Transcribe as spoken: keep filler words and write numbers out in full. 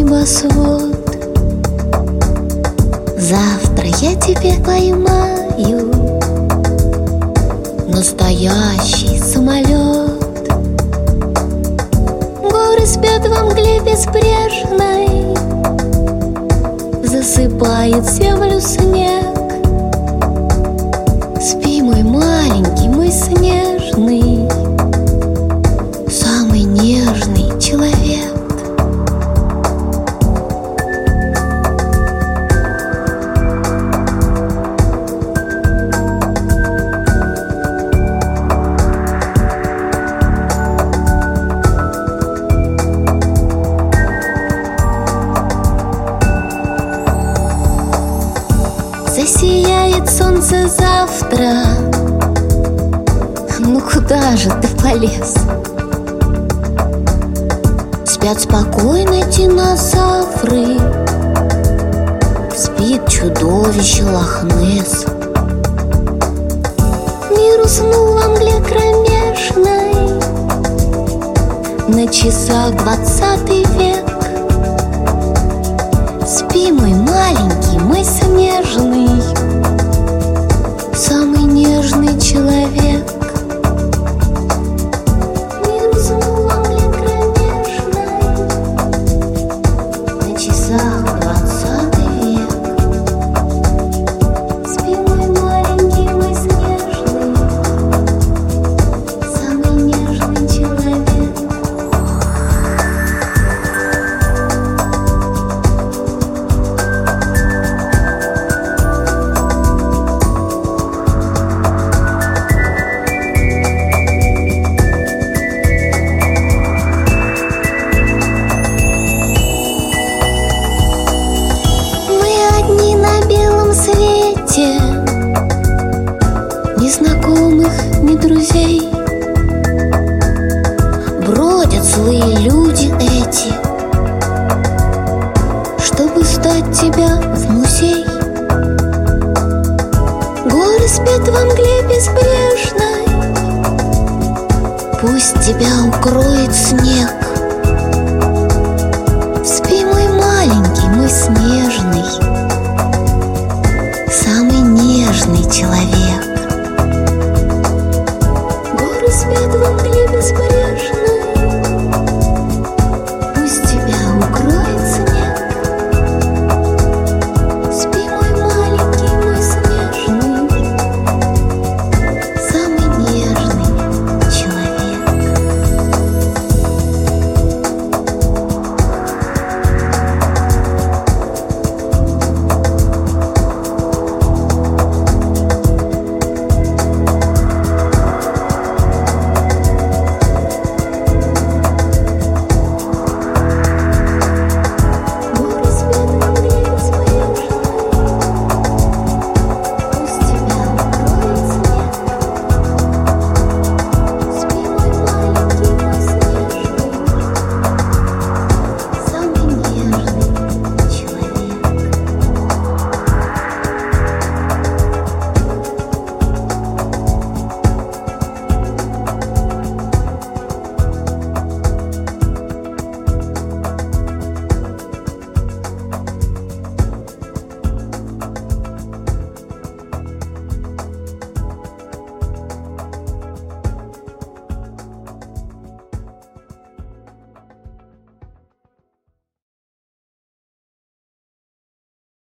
небосвод. Завтра я тебя поймаю, настоящий самолет. Горы спят во мгле безбрежной, засыпает землю снег. Спи, мой маленький, мой снежный, самый нежный человек. Засияет солнце завтра. Ну куда же ты полез? Спят спокойно динозавры, спит чудовище Лох-Несс. Мир уснул во мгле кромешной, на часах двадцатый век. Спи, мой маленький, мой снежный, самый нежный человек. Мир уснул во мгле кромешной, на часах двадцатый век. Спи, мой маленький, мой снежный, самый нежный человек. Ни знакомых, ни друзей. Бродят злые люди эти, чтобы сдать тебя в музей. Горы спят во мгле безбрежной, пусть тебя укроет снег. Спи, мой маленький, мой снежный, самый нежный человек.